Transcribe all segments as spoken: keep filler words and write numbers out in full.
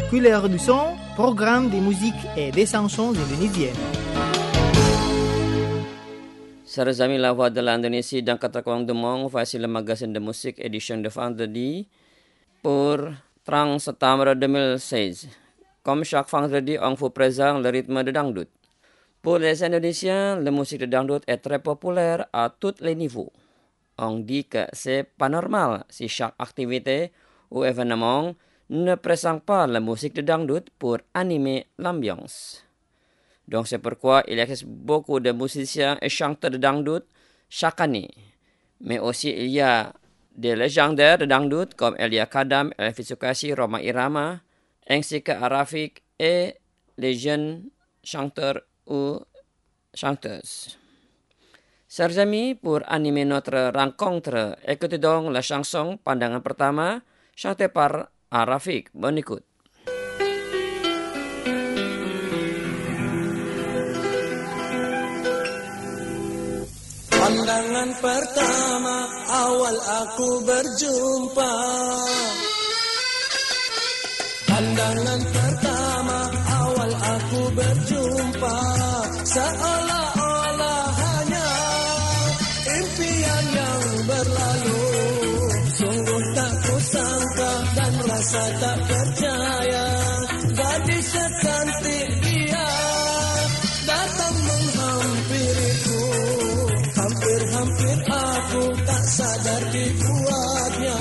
Couleur du son, programme de musique et des chansons indonésiennes. Serzami la voix de l'Indonésie dans quatre coins du monde, voici le magazine de musique édition de vendredi pour trente septembre deux mille seize. Comme chaque vendredi, on vous présente le rythme de dangdut. Pour les Indonésiens, la musique de dangdut est très populaire à tous les niveaux. On dit que c'est pas normal si chaque activité ou événement ne présente pas la musique de dangdut pour animer l'ambiance. Donc c'est pourquoi il existe beaucoup de musiciens et chanteurs de dangdut chaque année. Mais aussi il y a des légendaires de dangdut comme Elia Kadam, Elvi Sukaisi, Rhoma Irama, ainsi que Arafik et les jeunes chanteurs ou chanteuses. Chers amis, pour animer notre rencontre, écoutez donc la chanson Pandangan Pertama chantée par Arafik. Bonne écoute. Pandangan pertama awal aku berjumpa. Pandangan pertama awal aku berjumpa, seolah-olah hanya impian yang berlalu. Sungguh tak kusangka dan rasa tak percaya, gadis secantik dia datang menghampiriku. Hampir-hampir aku tak sadar dibuatnya.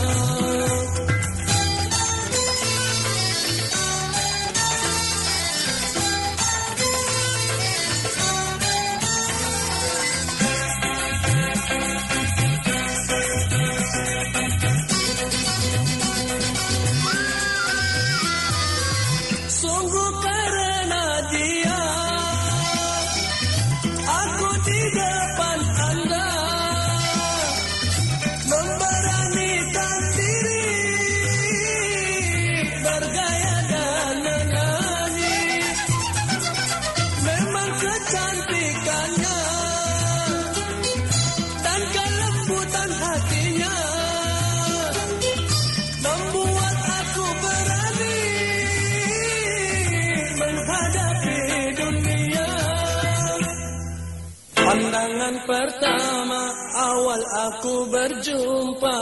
Sungguh karena dia aku di depan Anda memberanikan diri, bergaya dan menyanyi. Memang kecantikannya dan kelembutan hatinya membuat aku berani menghadapi dunia. Pandangan pertama awal aku berjumpa.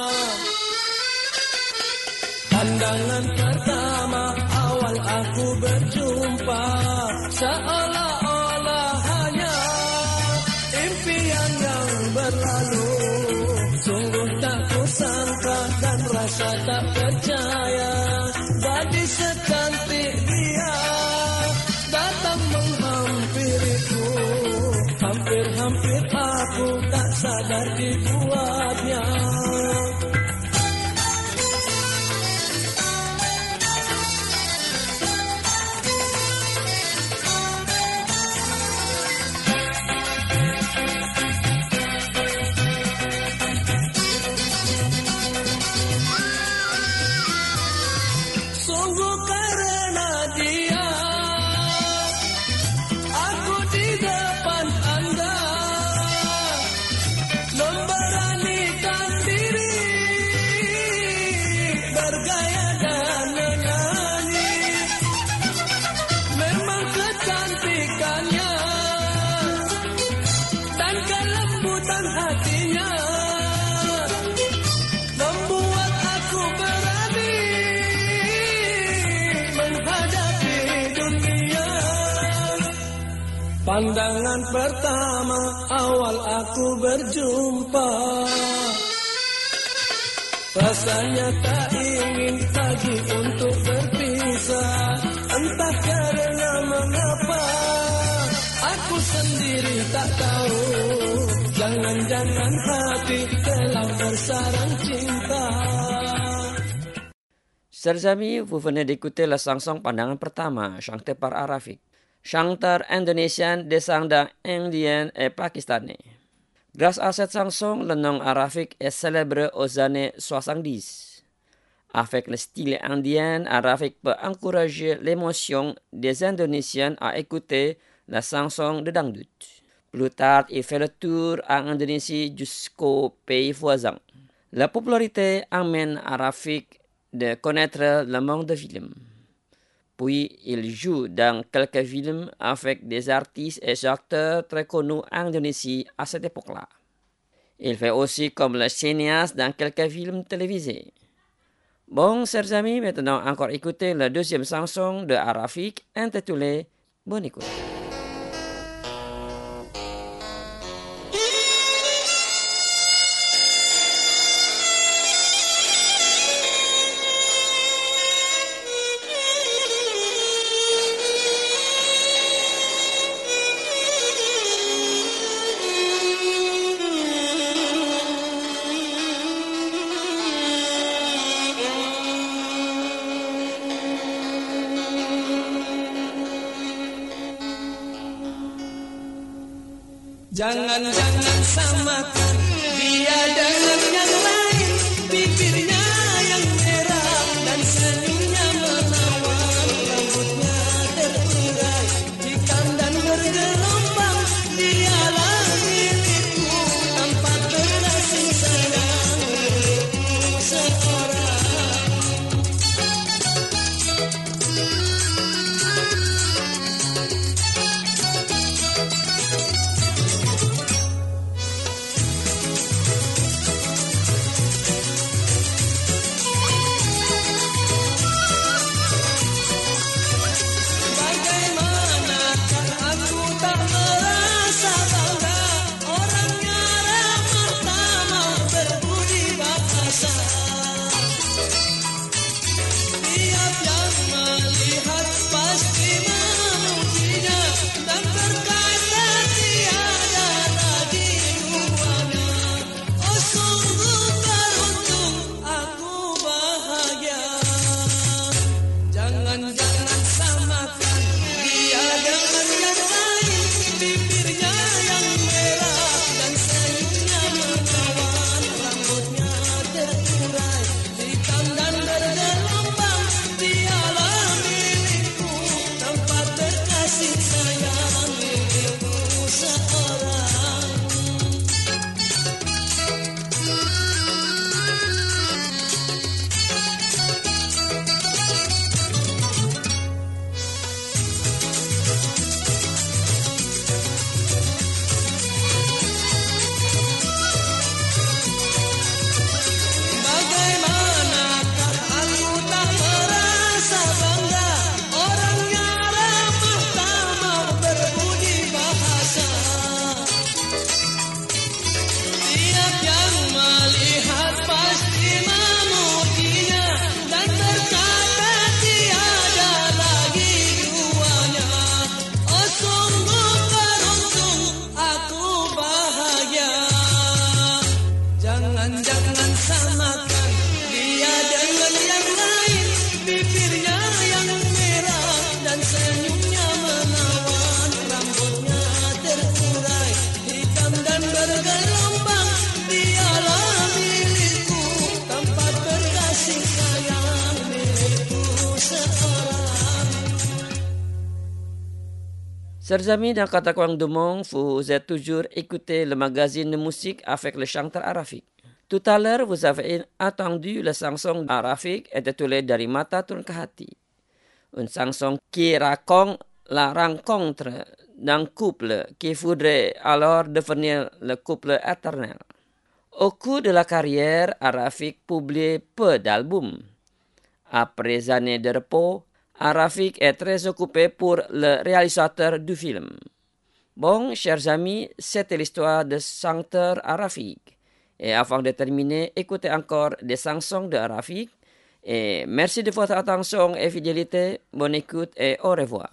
Pandangan pertama awal aku berjumpa, seolah-olah hanya impian yang berlalu. Sungguh tak kusangka dan rasa tak percaya, gadis secantik dia datang menghampiriku. Hampir-hampir aku tak sadar dibuatnya. Sungguh karena dia aku di depan Anda memberanikan diri, bergaya dan menyanyi. Memang kecantikannya dan kelembutan hatinya membuat aku berani menghadapi dunia. Pandangan pertama awal aku berjumpa, rasanya tak ingin lagi untuk berpisah. Entah karena mengapa aku sendiri tak tahu, jangan-jangan hati telah bersarang cinta. Chers amis, vous venez d'écouter la chanson Pandangan Pertama chantée par Arafik, chanteur indonésien descendant indien et pakistanais. Grâce à cette chanson, le nom Arafik est célèbre aux années soixante-dix. Avec le style indien, Arafik peut encourager l'émotion des Indonésiens à écouter la chanson de dangdut. Plus tard, il fait le tour en Indonésie jusqu'aux pays voisins. La popularité amène Arafik de connaître le monde de film. Puis il joue dans quelques films avec des artistes et acteurs très connus en Indonésie à cette époque-là. Il fait aussi comme le cinéaste dans quelques films télévisés. Bon, chers amis, maintenant encore écoutez la deuxième chanson de Arafiq intitulée Bonne écoute. Jangan-jangan samakan dia dengan yang lain, bibirnya yang merah dan senyumnya menawan, rambutnya terurai, hitam dan bergelombang, dialah milikku, tanpa terasing sayang milikku seorang. Chers amis, dans Kata Kwang Dumong, vous êtes toujours écouté le magazine de musique avec le chanteur Arafiq. Tout à l'heure, vous avez entendu la chanson d'Arafiq intitulée Dari Mata Turun ke Hati. Une chanson qui raconte la rencontre d'un couple qui voudrait alors devenir le couple éternel. Au cours de la carrière, Arafiq publie peu d'albums. Après années de repos, Arafiq est très occupé pour le réalisateur du film. Bon, chers amis, c'était l'histoire de chanteur Arafiq. Et avant de terminer, écoutez encore des chansons de Arafiq. Et merci de votre attention et fidélité. Bonne écoute et au revoir.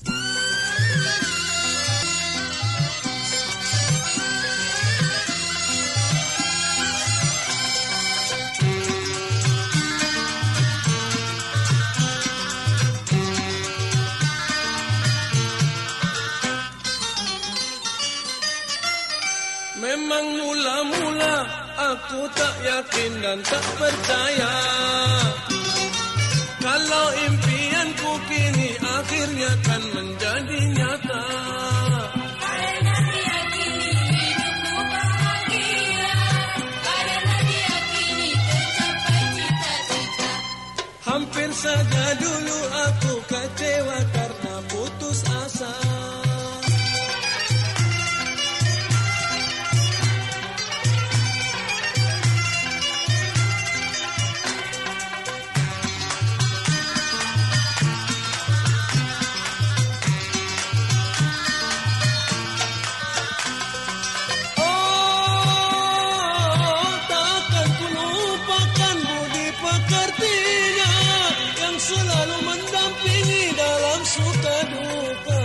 Memang mula-mula aku tak yakin dan tak percaya kalau impianku kini akhirnya kan menjadi nyata. Karena diyakini hidupku bahagia, karena diyakini tercapai cita-cita. Hampir saja dulu aku kecewa karena putus asa. Selalu mendampingi dalam suka duka.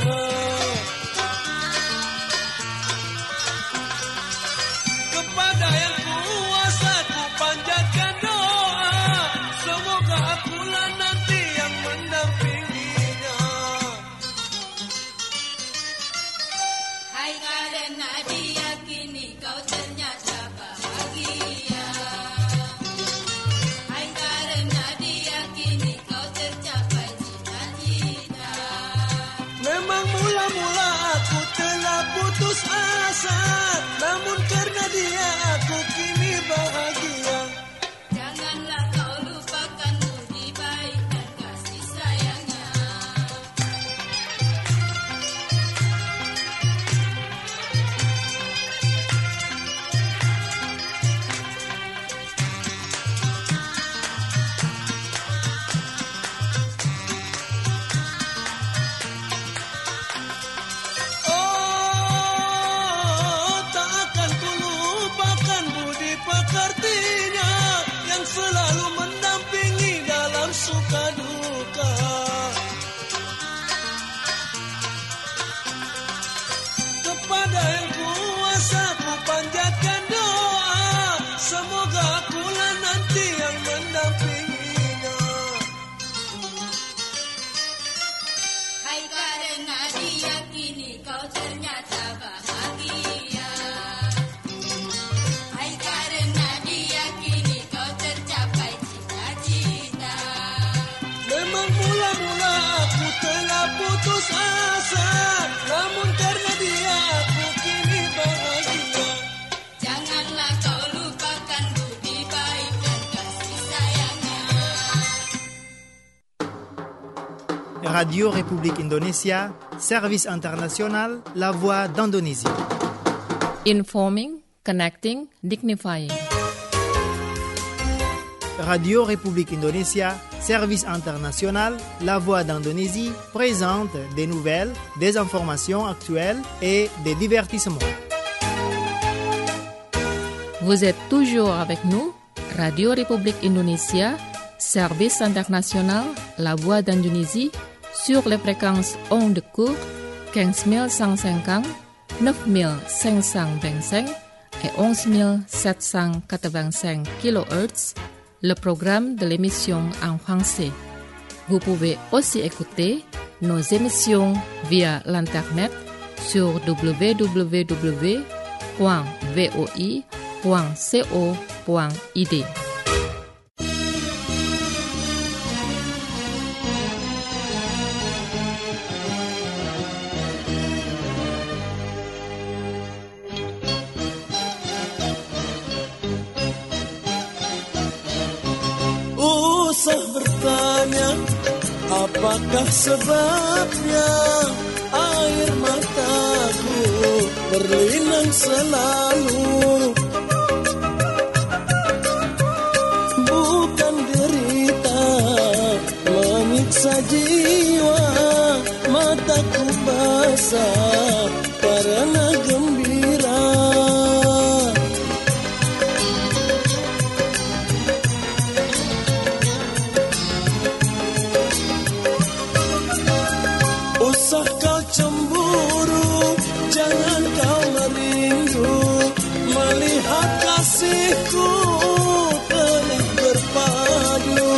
Kepada yang kuasa ku panjatkan doa, semoga akulah nanti yang mendampinginya. Hai karena dia kini kau ternyata bahagia. Hai karena dia kini memang mula-mula aku telah putus asa, namun karena dia aku kini bahagia. Janganlah kau lupakan budi baik dan kasih sayangnya. Pekertinya yang selalu mendampingi dalam suka duka. Kepada yang kuasa ku panjatkan doa, semoga akulah nanti yang mendampinginya. Hai karena dia kini kau ternyata bahagia. Mula-mula aku telah putus asa, namun karena dia aku kini bahagia. Janganlah kau lupakan budi baik dan kasih sayangnya. Radio République Indonésia, Service International, La Voix d'Indonésie. Informing, connecting, dignifying. Radio République Indonésia, Service International, La Voix d'Indonésie présente des nouvelles, des informations actuelles et des divertissements. Vous êtes toujours avec nous, Radio République Indonésia, Service International, La Voix d'Indonésie, sur les fréquences ondes courtes quinze mille cent cinquante, neuf mille cinq cent vingt-cinq et onze mille sept cent quatre-vingt-cinq kilohertz. Le programme de l'émission en français. Vous pouvez aussi écouter nos émissions via l'internet sur w w w point voi point co point i d. Usah bertanya apakah sebabnya air mataku berlinang selalu. Bukan derita menyiksa jiwa, mataku basah karena gembira. Usah kau cemburu, jangan kau merindu, melihat kasihku telah berpadu.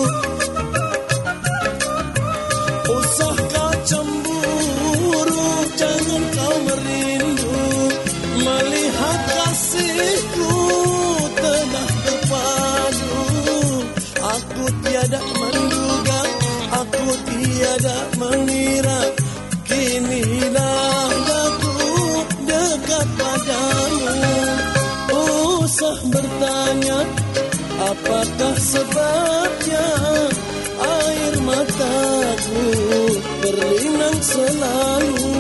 Usah kau cemburu, jangan kau merindu, melihat kasihku telah berpadu. Aku tiada menduga, aku tiada mengira, kinilah aku dekat padamu. Usah bertanya apakah sebabnya air berlinang selalu.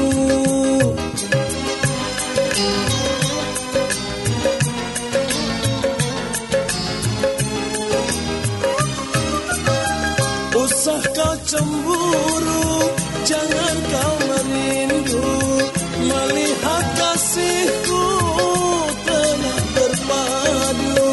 Usah kau cemburu, jangan kau merindu, melihat kasihku telah berpadu.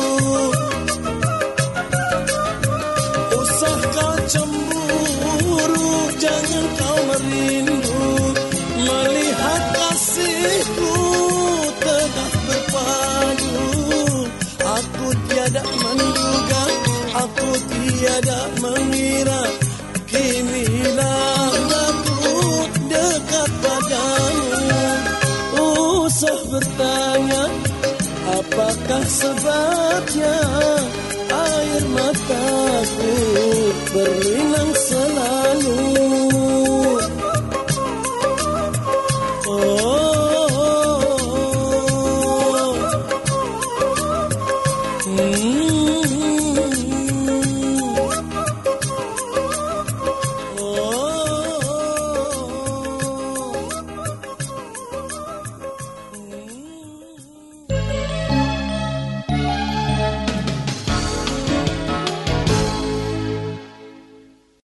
Usah kau cemburu, jangan kau merindu, melihat kasihku telah berpadu. Aku tiada menduga, aku tiada mengira, kinilah aku dekat padamu. Usah bertanya, apakah sebabnya air mataku berlinang selalu.